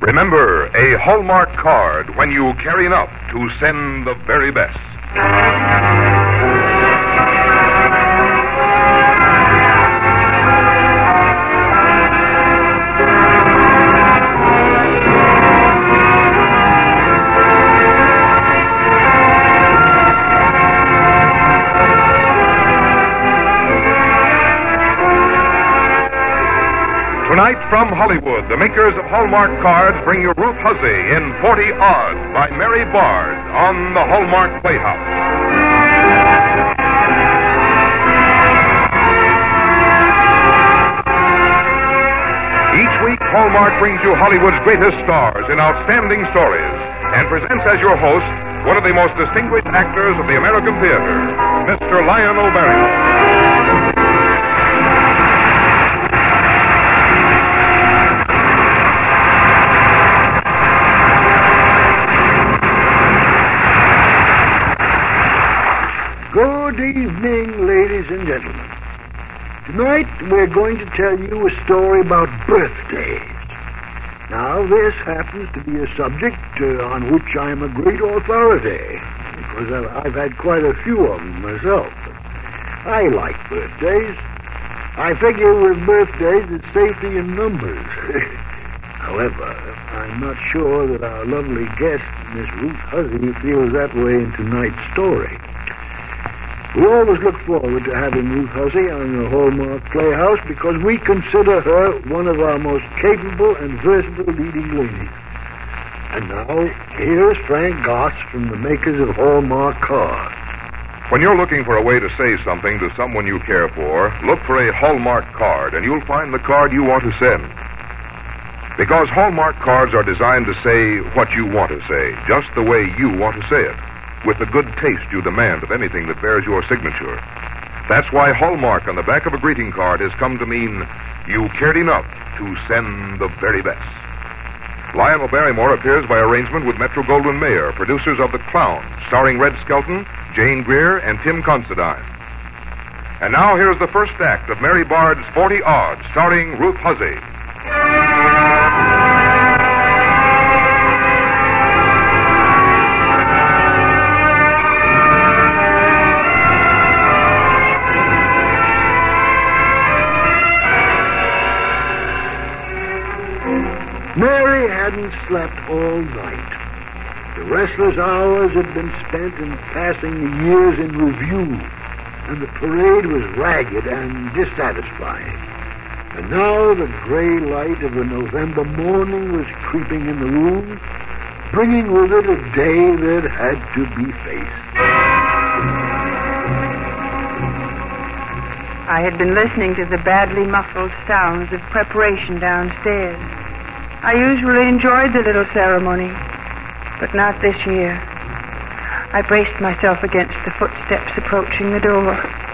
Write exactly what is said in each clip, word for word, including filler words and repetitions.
Remember, a Hallmark card when you carry enough to send the very best. Tonight from Hollywood, the makers of Hallmark cards bring you Ruth Huzzy in forty odds by Mary Bard on the Hallmark Playhouse. Each week, Hallmark brings you Hollywood's greatest stars in outstanding stories and presents as your host one of the most distinguished actors of the American theater, Mister Lionel Barrymore. Good evening, ladies and gentlemen. Tonight we're going to tell you a story about birthdays. Now, this happens to be a subject uh, on which I'm a great authority, because I've, I've had quite a few of them myself. I like birthdays. I figure with birthdays it's safety in numbers. However, I'm not sure that our lovely guest, Miss Ruth Huzzy, feels that way in tonight's story. We always look forward to having Ruth Huzzy on the Hallmark Playhouse because we consider her one of our most capable and versatile leading ladies. And now, here's Frank Goss from the makers of Hallmark cards. When you're looking for a way to say something to someone you care for, look for a Hallmark card, and you'll find the card you want to send. Because Hallmark cards are designed to say what you want to say, just the way you want to say it, with the good taste you demand of anything that bears your signature. That's why Hallmark on the back of a greeting card has come to mean you cared enough to send the very best. Lionel Barrymore appears by arrangement with Metro-Goldwyn-Mayer, producers of The Clown, starring Red Skelton, Jane Greer, and Tim Considine. And now here's the first act of Mary Bard's forty odds, starring Ruth Huzzy. Mary hadn't slept all night. The restless hours had been spent in passing the years in review, and the parade was ragged and dissatisfying. And now the gray light of a November morning was creeping in the room, bringing with it a day that had to be faced. I had been listening to the badly muffled sounds of preparation downstairs. I usually enjoyed the little ceremony, but not this year. I braced myself against the footsteps approaching the door.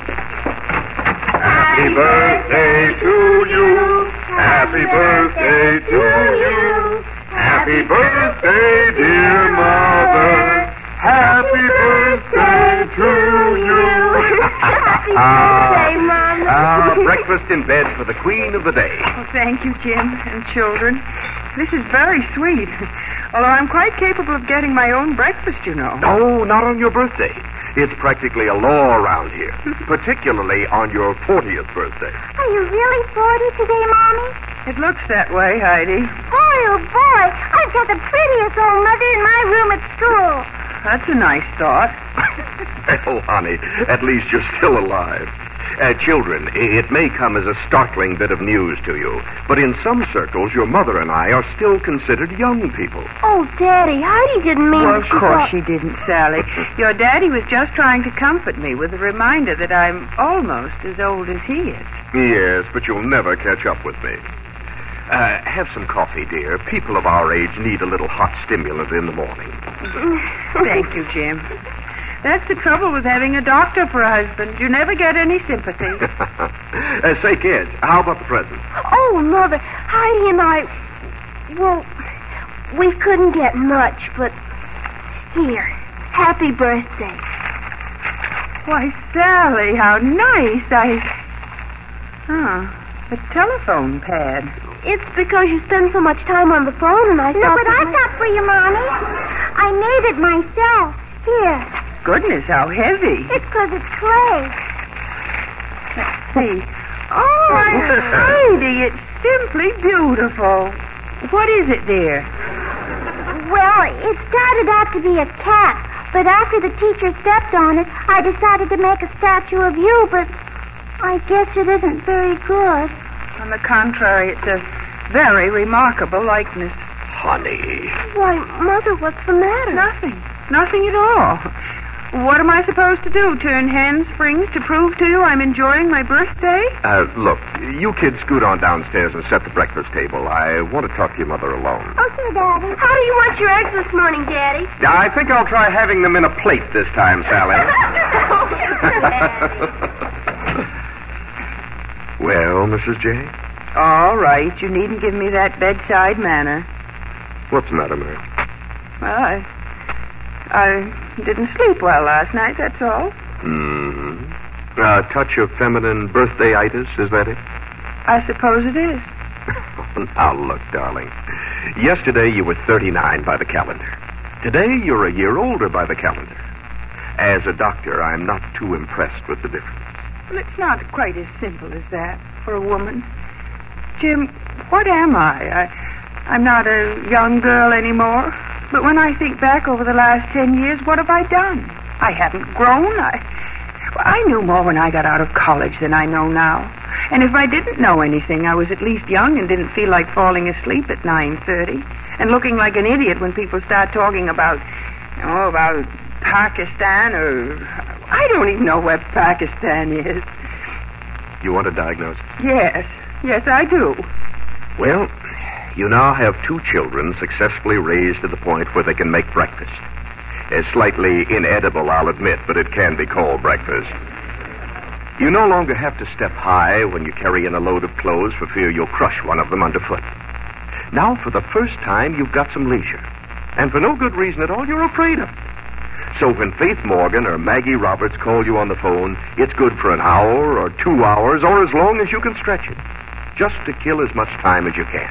Happy birthday to you. Happy birthday to you. Happy birthday, dear mother. Happy birthday to you. Happy birthday, Mama. Ah, breakfast in bed for the queen of the day. Oh, thank you, Jim and children. This is very sweet. Although I'm quite capable of getting my own breakfast, you know. No, not on your birthday. It's practically a law around here, particularly on your fortieth birthday. Are you really forty today, Mommy? It looks that way, Heidi. Boy, oh boy, I've got the prettiest old mother in my room at school. That's a nice thought. Well, honey, at least you're still alive. Uh, children, it may come as a startling bit of news to you, but in some circles, your mother and I are still considered young people. Oh, Daddy, Heidi didn't mean Well, that of she course thought... she didn't, Sally. Your daddy was just trying to comfort me with a reminder that I'm almost as old as he is. Yes, but you'll never catch up with me. Uh, have some coffee, dear. People of our age need a little hot stimulant in the morning. Thank you, Jim. That's the trouble with having a doctor for a husband. You never get any sympathy. uh, say, kids, how about the presents? Oh, Mother, Heidi and I... Well, we couldn't get much, but... Here, happy birthday. Why, Sally, how nice. I... Oh, a telephone pad. it's because you spend so much time on the phone, and I thought... Look what I got for you, Mommy. I made it myself. Here. Goodness, how heavy. It's because it's clay. Let's see. Oh, Heidi, it's simply beautiful. What is it, dear? Well, it started out to be a cat, but after the teacher stepped on it, I decided to make a statue of you, but I guess it isn't very good. On the contrary, it's a very remarkable likeness. Honey. Why, Mother, what's the matter? Nothing. Nothing at all. What am I supposed to do? Turn handsprings to prove to you I'm enjoying my birthday? Uh, look, you kids scoot on downstairs and set the breakfast table. I want to talk to your mother alone. Okay, Daddy. How do you want your eggs this morning, Daddy? I think I'll try having them in a plate this time, Sally. Well, Missus J? All right. You needn't give me that bedside manner. What's the matter, Mary? Well, I... I didn't sleep well last night, that's all. Mm-hmm. A touch of feminine birthday-itis, is that it? I suppose it is. Now, look, darling. Yesterday you were thirty-nine by the calendar. Today you're a year older by the calendar. As a doctor, I'm not too impressed with the difference. Well, it's not quite as simple as that for a woman. Jim, what am I? I I'm not a young girl anymore. But when I think back over the last ten years, what have I done? I haven't grown. I, well, I knew more when I got out of college than I know now. And if I didn't know anything, I was at least young and didn't feel like falling asleep at nine thirty and looking like an idiot when people start talking about, oh, about Pakistan or... I don't even know what Pakistan is. You want a diagnosis? Yes. Yes, I do. Well... You now have two children successfully raised to the point where they can make breakfast. It's slightly inedible, I'll admit, but it can be called breakfast. You no longer have to step high when you carry in a load of clothes for fear you'll crush one of them underfoot. Now, for the first time, you've got some leisure. And for no good reason at all, you're afraid of it. So when Faith Morgan or Maggie Roberts call you on the phone, it's good for an hour or two hours or as long as you can stretch it. Just to kill as much time as you can.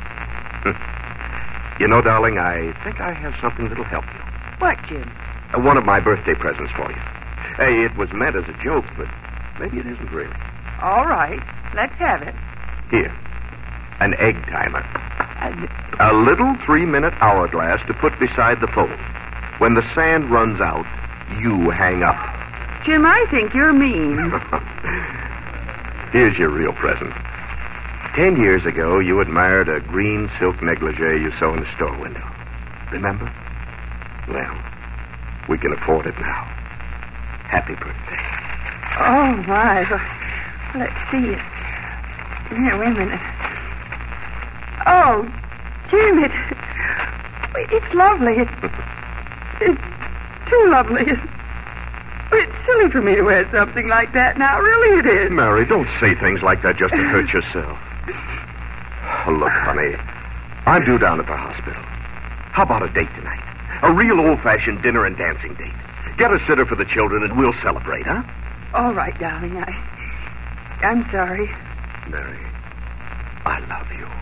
You know, darling, I think I have something that'll help you. What, Jim? Uh, one of my birthday presents for you. Hey, it was meant as a joke, but maybe it isn't really. All right. Let's have it. Here. An egg timer. Uh, a little three-minute hourglass to put beside the phone. When the sand runs out, you hang up. Jim, I think you're mean. Here's your real present. Ten years ago, you admired a green silk negligee you saw in the store window. Remember? Well, we can afford it now. Happy birthday. Oh, my. Let's see it. Here, wait a minute. Oh, Jim, it, it's lovely. It, it's too lovely. It, it's silly for me to wear something like that now. Really, it is. Mary, don't say things like that just to hurt yourself. Oh, look, honey, I'm due down at the hospital. How about a date tonight? A real old-fashioned dinner and dancing date. Get a sitter for the children and we'll celebrate, huh? All right, darling. I, I'm sorry. Mary, I love you.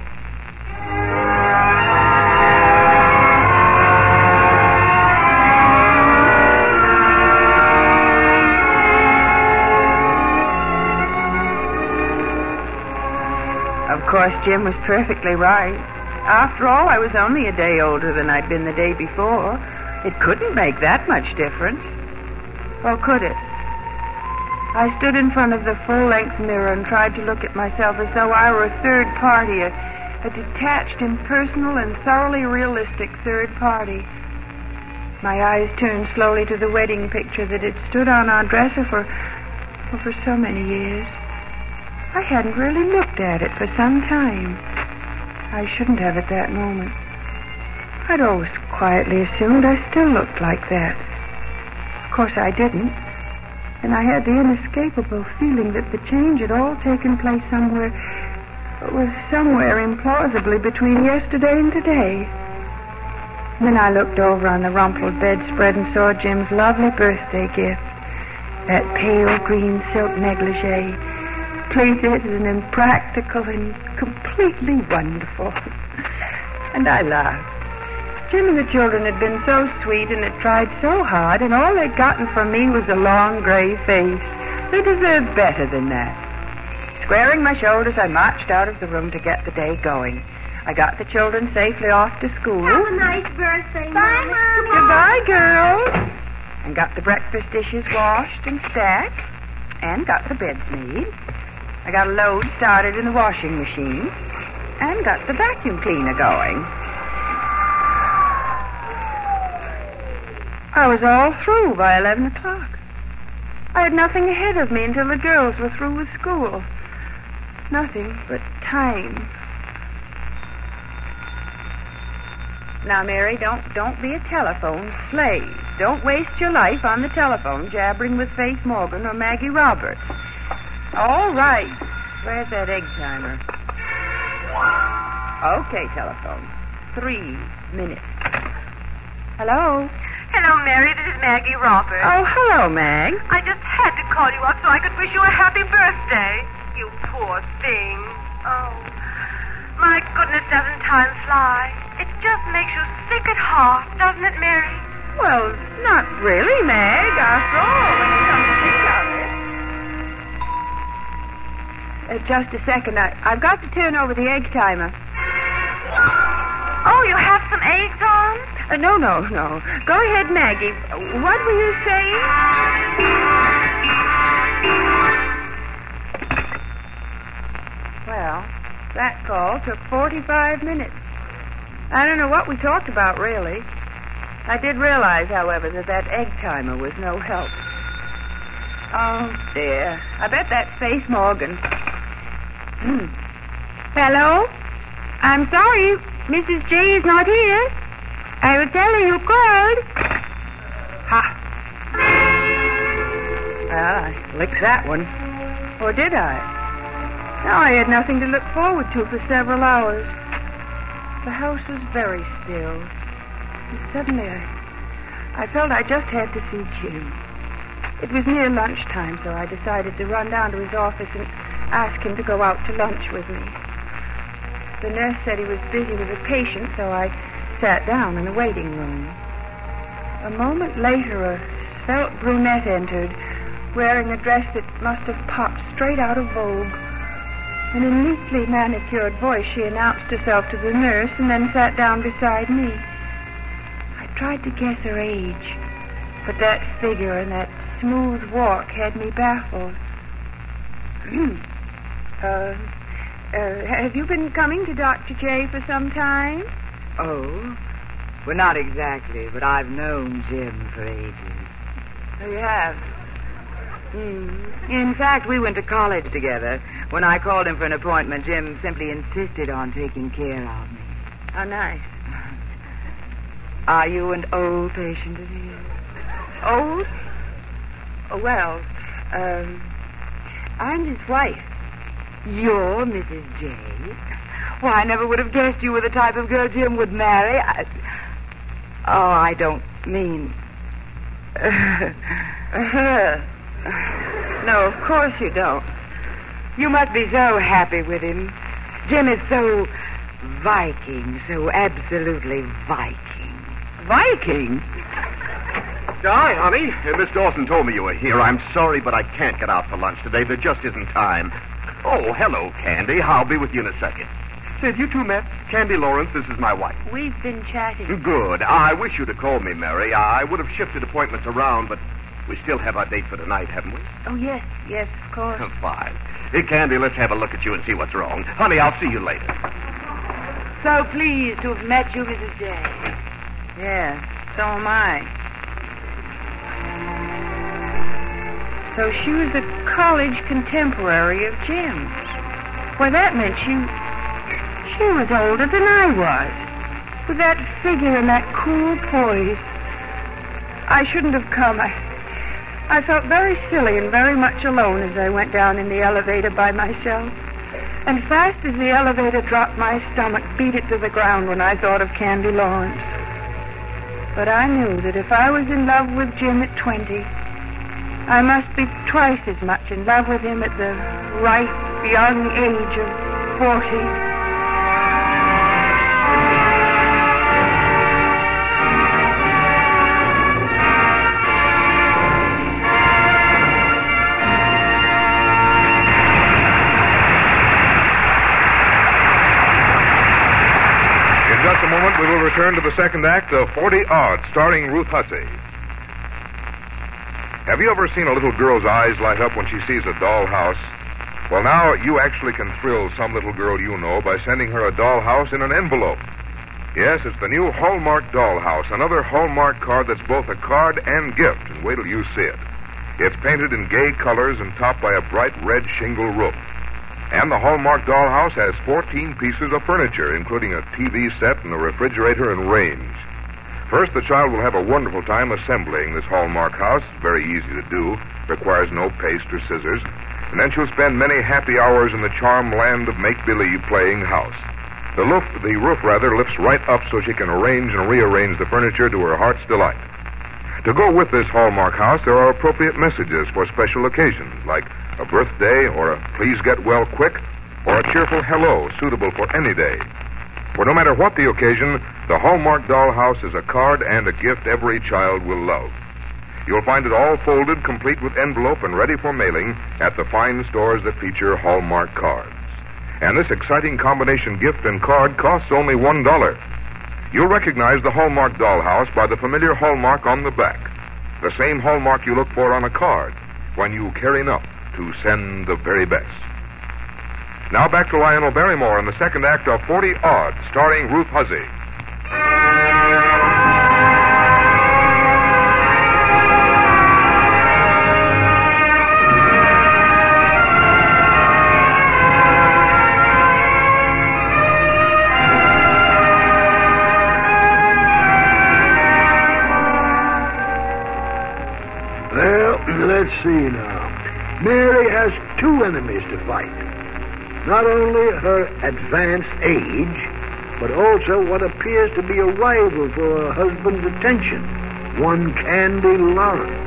Of course, Jim was perfectly right. After all, I was only a day older than I'd been the day before. It couldn't make that much difference. Or could it? I stood in front of the full-length mirror and tried to look at myself as though I were a third party, a, a detached, impersonal, and thoroughly realistic third party. My eyes turned slowly to the wedding picture that had stood on our dresser for, well, for so many years. I hadn't really looked at it for some time. I shouldn't have at that moment. I'd always quietly assumed I still looked like that. Of course I didn't. And I had the inescapable feeling that the change had all taken place somewhere, was somewhere implausibly between yesterday and today. Then I looked over on the rumpled bedspread and saw Jim's lovely birthday gift, that pale green silk negligee, complicated and impractical and completely wonderful. And I laughed. Jim and the children had been so sweet and had tried so hard, and all they'd gotten from me was a long gray face. They deserved better than that. Squaring my shoulders, I marched out of the room to get the day going. I got the children safely off to school. Have a nice birthday, Bye, Mom. Goodbye, girls. And got the breakfast dishes washed and stacked, and got the beds made. I got a load started in the washing machine, and got the vacuum cleaner going. I was all through by eleven o'clock. I had nothing ahead of me until the girls were through with school. Nothing but time. Now, Mary, don't don't be a telephone slave. Don't waste your life on the telephone jabbering with Faith Morgan or Maggie Roberts. All right. Where's that egg timer? Okay, telephone. Three minutes. Hello? Hello, Mary. This is Maggie Roberts. Oh, hello, Mag. I just had to call you up so I could wish you a happy birthday. You poor thing. Oh, my goodness, doesn't time fly? It just makes you sick at heart, doesn't it, Mary? Well, not really, Mag, after all, when you come to think of it. Uh, just a second. I, I've got to turn over the egg timer. Oh, you have some eggs on? Uh, no, no, no. Go ahead, Maggie. Uh, What were you saying? Well, that call took forty-five minutes. I don't know what we talked about, really. I did realize, however, that that egg timer was no help. Oh, dear. I bet that's Faith Morgan. Hmm. Hello? I'm sorry, Missus J is not here. I will tell her you called. Ha. Well, I licked that one. Or did I? Now I had nothing to look forward to for several hours. The house was very still. And suddenly I, I felt I just had to see Jim. It was near lunchtime, so I decided to run down to his office and ask him to go out to lunch with me. The nurse said he was busy with a patient, so I sat down in the waiting room. A moment later, a svelte brunette entered, wearing a dress that must have popped straight out of Vogue. In a neatly manicured voice, she announced herself to the nurse and then sat down beside me. I tried to guess her age, but that figure and that smooth walk had me baffled. uh, uh, have you been coming to Doctor J for some time? Oh? Well, not exactly, but I've known Jim for ages. Oh, you have? Mm. In fact, we went to college together. When I called him for an appointment, Jim simply insisted on taking care of me. How nice. Are you an old patient of his? Old? Oh, well, um, I'm his wife. You're Missus J? Why, I never would have guessed you were the type of girl Jim would marry. I... Oh, I don't mean... No, of course you don't. You must be so happy with him. Jim is so Viking, so absolutely Viking. Viking? Hi, honey. Uh, Miss Dawson told me you were here. I'm sorry, but I can't get out for lunch today. There just isn't time. Oh, hello, Candy. I'll be with you in a second. Said you two met? Candy Lawrence, this is my wife. We've been chatting. Good. I wish you'd have called me, Mary. I would have shifted appointments around, but we still have our date for tonight, haven't we? Oh, yes, yes, of course. Fine. Hey, Candy, let's have a look at you and see what's wrong. Honey, I'll see you later. So pleased to have met you, Missus J. Yeah, so am I. So she was a college contemporary of Jim's. Why, that meant she... she was older than I was. With that figure and that cool poise. I shouldn't have come. I... I felt very silly and very much alone as I went down in the elevator by myself. And fast as the elevator dropped, my stomach beat it to the ground when I thought of Candy Lawrence. But I knew that if I was in love with Jim at twenty, I must be twice as much in love with him at the ripe young age of forty. In just a moment, we will return to the second act of forty Odd, starring Ruth Hussey. Have you ever seen a little girl's eyes light up when she sees a dollhouse? Well, now you actually can thrill some little girl you know by sending her a dollhouse in an envelope. Yes, it's the new Hallmark Dollhouse, another Hallmark card that's both a card and gift, and wait till you see it. It's painted in gay colors and topped by a bright red shingle roof. And the Hallmark Dollhouse has fourteen pieces of furniture, including a T V set and a refrigerator and range. First, the child will have a wonderful time assembling this Hallmark house. Very easy to do. Requires no paste or scissors. And then she'll spend many happy hours in the charmed land of make-believe playing house. The roof, the roof rather, lifts right up so she can arrange and rearrange the furniture to her heart's delight. To go with this Hallmark house, there are appropriate messages for special occasions, like a birthday or a please get well quick or a cheerful hello suitable for any day. For no matter what the occasion, the Hallmark Dollhouse is a card and a gift every child will love. You'll find it all folded, complete with envelope and ready for mailing at the fine stores that feature Hallmark cards. And this exciting combination gift and card costs only one dollar. You'll recognize the Hallmark Dollhouse by the familiar hallmark on the back, the same hallmark you look for on a card when you carry enough to send the very best. Now back to Lionel Barrymore in the second act of forty Odd, starring Ruth Hussey. Well, let's see now. Mary has two enemies to fight. Not only her advanced age, but also what appears to be a rival for her husband's attention, one Candy Lawrence.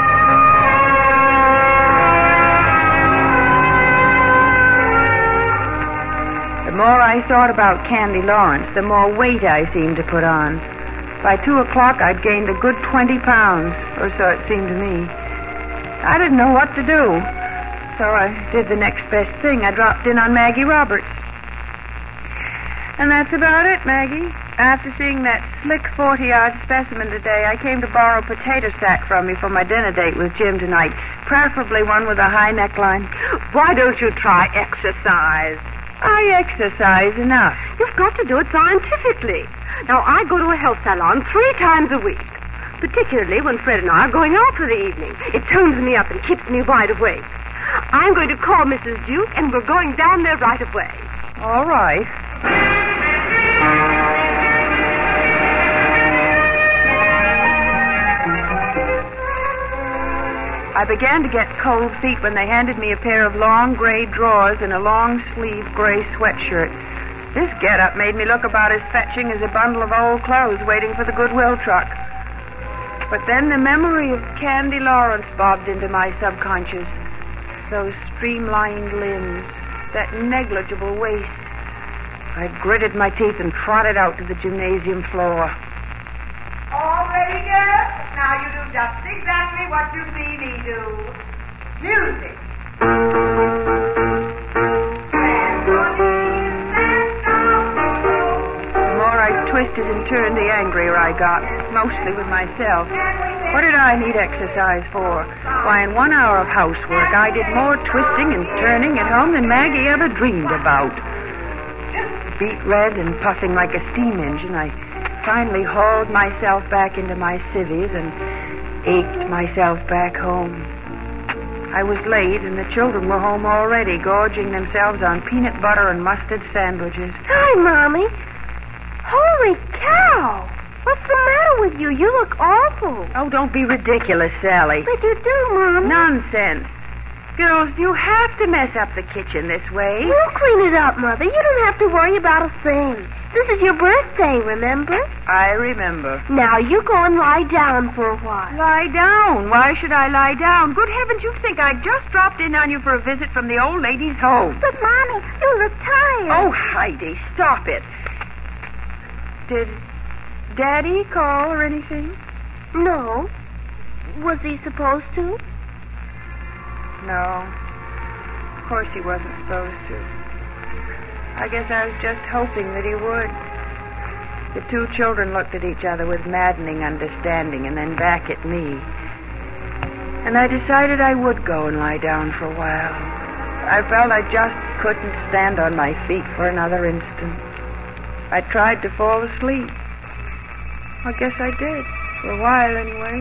The more I thought about Candy Lawrence, the more weight I seemed to put on. By two o'clock, I'd gained a good twenty pounds, or so it seemed to me. I didn't know what to do. So I did the next best thing. I dropped in on Maggie Roberts. And that's about it, Maggie. After seeing that slick forty-odd specimen today, I came to borrow a potato sack from you for my dinner date with Jim tonight. Preferably one with a high neckline. Why don't you try exercise? I exercise enough. You've got to do it scientifically. Now, I go to a health salon three times a week, particularly when Fred and I are going out for the evening. It tones me up and keeps me wide awake. I'm going to call Missus Duke, and we're going down there right away. All right. I began to get cold feet when they handed me a pair of long gray drawers and a long-sleeved gray sweatshirt. This get-up made me look about as fetching as a bundle of old clothes waiting for the Goodwill truck. But then the memory of Candy Lawrence bobbed into my subconscious. Those streamlined limbs, that negligible waist. I gritted my teeth and trotted out to the gymnasium floor. All ready, girls? Now you do just exactly what you see me do. Music. The more I twisted and turned, the angrier I got, mostly with myself. What did I need exercise for? Why, in one hour of housework, I did more twisting and turning at home than Maggie ever dreamed about. Beet red and puffing like a steam engine, I finally hauled myself back into my civvies and ached myself back home. I was late, and the children were home already, gorging themselves on peanut butter and mustard sandwiches. Hi, Mommy. Holy cow! What's the matter with you? You look awful. Oh, don't be ridiculous, Sally. But you do, Mom. Nonsense. Girls, you have to mess up the kitchen this way. We'll clean it up, Mother. You don't have to worry about a thing. This is your birthday, remember? I remember. Now you go and lie down for a while. Lie down? Why should I lie down? Good heavens, you think I just dropped in on you for a visit from the old lady's home. But, Mommy, you look tired. Oh, Heidi, stop it. Did Daddy call or anything? No. Was he supposed to? No. Of course he wasn't supposed to. I guess I was just hoping that he would. The two children looked at each other with maddening understanding and then back at me. And I decided I would go and lie down for a while. I felt I just couldn't stand on my feet for another instant. I tried to fall asleep. I guess I did. For a while, anyway.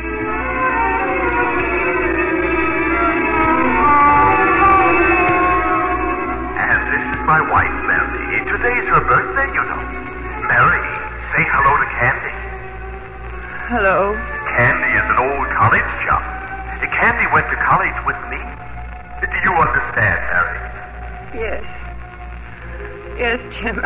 And this is my wife, Mary. Today's her birthday, you know. Mary, say hello to Candy. Hello. Candy is an old college chum. Candy went to college with me. Do you understand, Mary? Yes. Yes, Jim.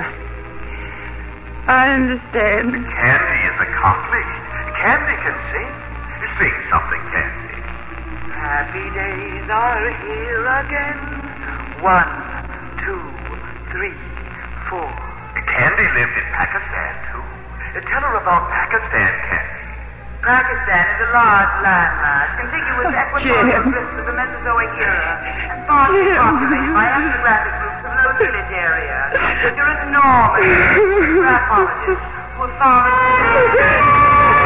I understand. Candy is accomplished. Candy can sing. Sing something, Candy. Happy days are here again. One, two, three, four. Candy lived in Pakistan, too. Tell her about Pakistan, Candy. Pakistan is a large landmass, contiguous equatorial drifts of the Mesozoic era, and sparsely populated by ethnographic groups of low tillage area. There is enormous graphologists who have found...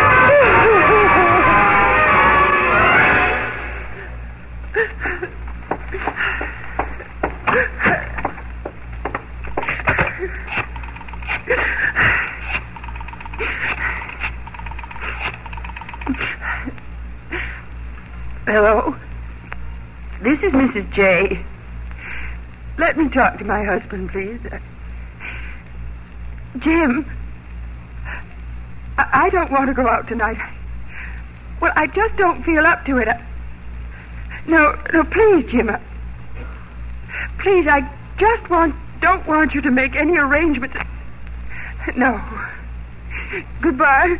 Hello? This is Missus J. Let me talk to my husband, please. Uh, Jim, I-, I don't want to go out tonight. Well, I just don't feel up to it. I... No, no, please, Jim. I... Please, I just want, don't want you to make any arrangements. No. Goodbye.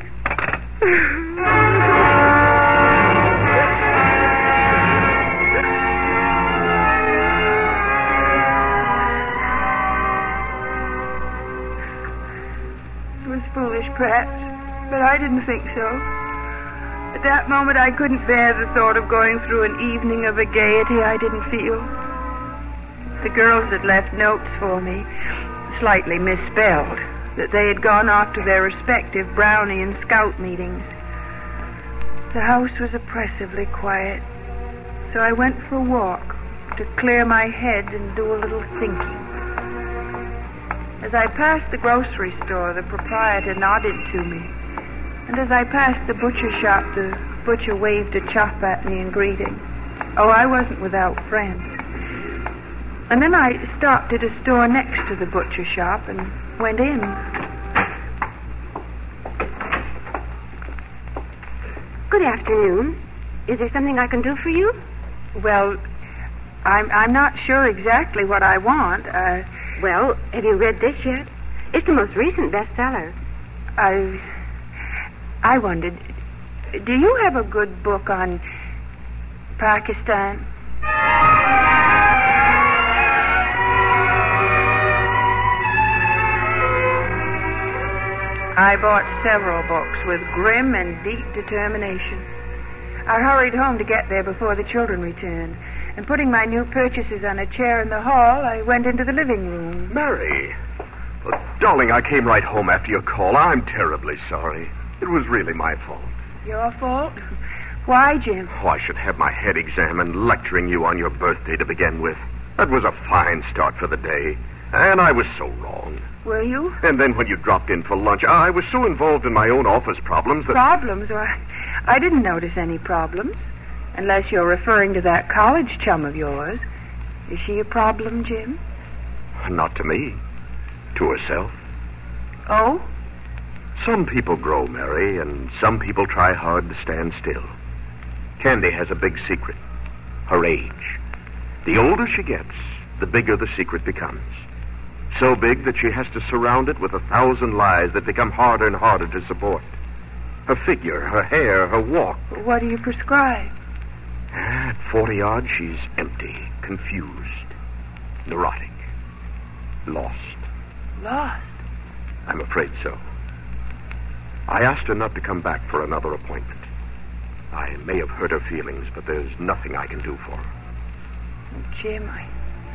Foolish, perhaps, but I didn't think so. At that moment, I couldn't bear the thought of going through an evening of a gaiety I didn't feel. The girls had left notes for me, slightly misspelled, that they had gone off to their respective Brownie and Scout meetings. The house was oppressively quiet, so I went for a walk to clear my head and do a little thinking. As I passed the grocery store, the proprietor nodded to me. And as I passed the butcher shop, the butcher waved a chop at me in greeting. Oh, I wasn't without friends. And then I stopped at a store next to the butcher shop and went in. Good afternoon. Is there something I can do for you? Well, I'm, I'm not sure exactly what I want. Uh... Well, have you read this yet? It's the most recent bestseller. I... I wondered, do you have a good book on Pakistan? I bought several books with grim and deep determination. I hurried home to get there before the children returned. And putting my new purchases on a chair in the hall, I went into the living room. Mary. Oh, darling, I came right home after your call. I'm terribly sorry. It was really my fault. Your fault? Why, Jim? Oh, I should have my head examined lecturing you on your birthday to begin with. That was a fine start for the day. And I was so wrong. Were you? And then when you dropped in for lunch, I was so involved in my own office problems that... Problems? Why, I didn't notice any problems. Unless you're referring to that college chum of yours. Is she a problem, Jim? Not to me. To herself. Oh? Some people grow, Mary, and some people try hard to stand still. Candy has a big secret. Her age. The older she gets, the bigger the secret becomes. So big that she has to surround it with a thousand lies that become harder and harder to support. Her figure, her hair, her walk. What do you prescribe? At forty odd, she's empty, confused, neurotic, lost. Lost? I'm afraid so. I asked her not to come back for another appointment. I may have hurt her feelings, but there's nothing I can do for her. Oh, Jim, I...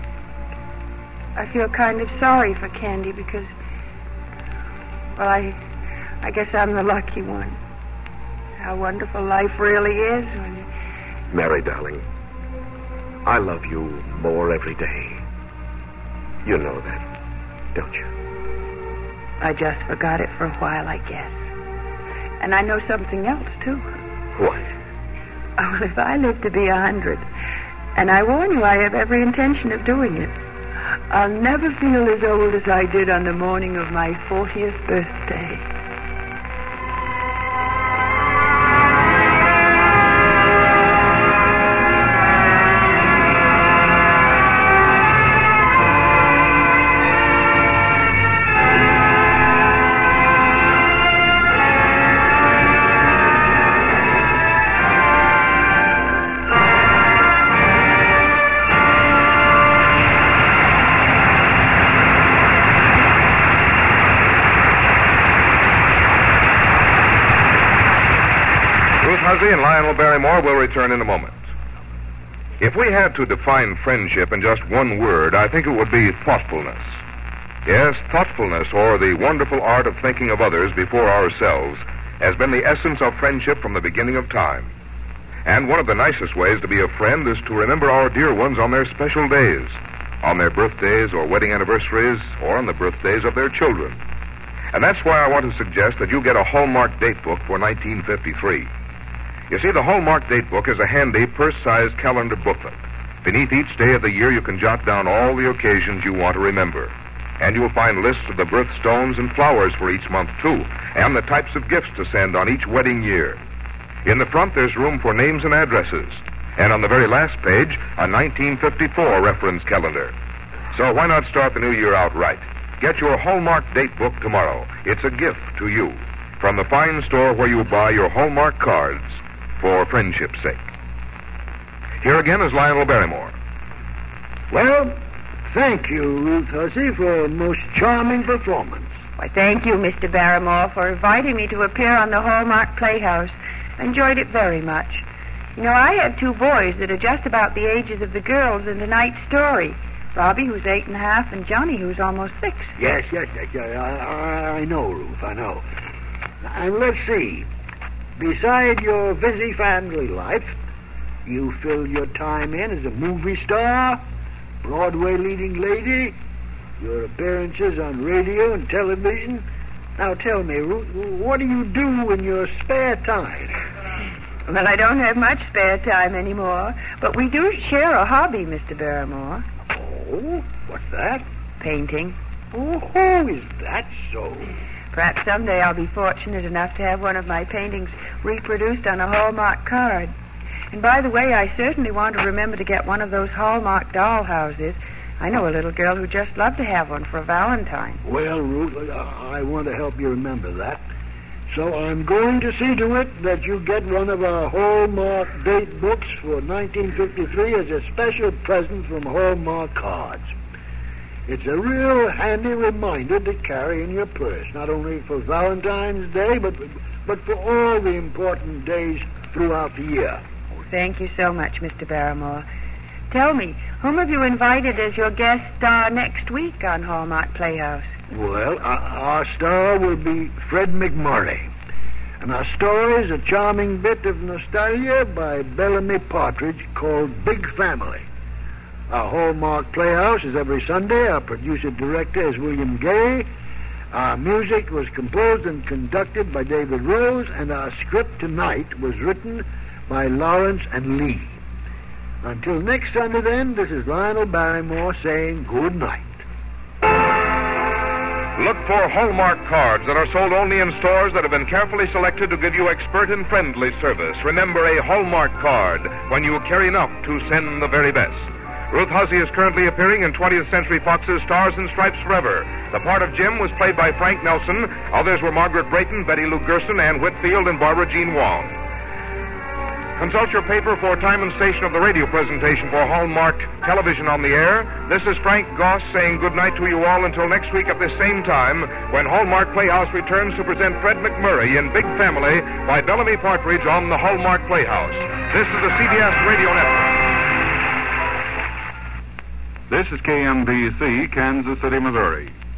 I feel kind of sorry for Candy because... Well, I... I guess I'm the lucky one. How wonderful life really is when you... Mary, darling, I love you more every day. You know that, don't you? I just forgot it for a while, I guess. And I know something else, too. What? Oh, well, if I live to be a hundred, and I warn you, I have every intention of doing it, I'll never feel as old as I did on the morning of my fortieth birthday. And Lionel Barrymore will return in a moment. If we had to define friendship in just one word, I think it would be thoughtfulness. Yes, thoughtfulness, or the wonderful art of thinking of others before ourselves, has been the essence of friendship from the beginning of time. And one of the nicest ways to be a friend is to remember our dear ones on their special days, on their birthdays or wedding anniversaries, or on the birthdays of their children. And that's why I want to suggest that you get a Hallmark date book for nineteen fifty-three. You see, the Hallmark date book is a handy purse-sized calendar booklet. Beneath each day of the year, you can jot down all the occasions you want to remember. And you'll find lists of the birthstones and flowers for each month, too, and the types of gifts to send on each wedding year. In the front, there's room for names and addresses. And on the very last page, a nineteen fifty-four reference calendar. So why not start the new year out right? Get your Hallmark date book tomorrow. It's a gift to you from the fine store where you buy your Hallmark cards for friendship's sake. Here again is Lionel Barrymore. Well, thank you, Ruth Hussey, for a most charming performance. Why, thank you, Mister Barrymore, for inviting me to appear on the Hallmark Playhouse. I enjoyed it very much. You know, I have two boys that are just about the ages of the girls in tonight's story. Robbie, who's eight and a half, and Johnny, who's almost six. Yes, yes, yes, yes. I, I know, Ruth, I know. And let's see. Beside your busy family life, you fill your time in as a movie star, Broadway leading lady, your appearances on radio and television. Now tell me, Ruth, what do you do in your spare time? Well, I don't have much spare time anymore, but we do share a hobby, Mister Barrymore. Oh, what's that? Painting. Oh, oh, is that so? Perhaps someday I'll be fortunate enough to have one of my paintings reproduced on a Hallmark card. And by the way, I certainly want to remember to get one of those Hallmark doll houses. I know a little girl who'd just love to have one for a Valentine. Well, Ruth, I want to help you remember that. So I'm going to see to it that you get one of our Hallmark date books for nineteen fifty-three as a special present from Hallmark Cards. It's a real handy reminder to carry in your purse, not only for Valentine's Day, but but for all the important days throughout the year. Oh, thank you so much, Mister Barrymore. Tell me, whom have you invited as your guest star next week on Hallmark Playhouse? Well, our, our star will be Fred McMurray. And our story is a charming bit of nostalgia by Bellamy Partridge called Big Family. Our Hallmark Playhouse is every Sunday. Our producer-director is William Gay. Our music was composed and conducted by David Rose, and our script tonight was written by Lawrence and Lee. Until next Sunday, then, this is Lionel Barrymore saying good night. Look for Hallmark cards that are sold only in stores that have been carefully selected to give you expert and friendly service. Remember, a Hallmark card when you care enough to send the very best. Ruth Huzzy is currently appearing in twentieth Century Fox's Stars and Stripes Forever. The part of Jim was played by Frank Nelson. Others were Margaret Brayton, Betty Lou Gerson, Ann Whitfield, and Barbara Jean Wong. Consult your paper for time and station of the radio presentation for Hallmark Television on the Air. This is Frank Goss saying good night to you all until next week at this same time when Hallmark Playhouse returns to present Fred McMurray in Big Family by Bellamy Partridge on the Hallmark Playhouse. This is the C B S Radio Network. This is K M B C, Kansas City, Missouri.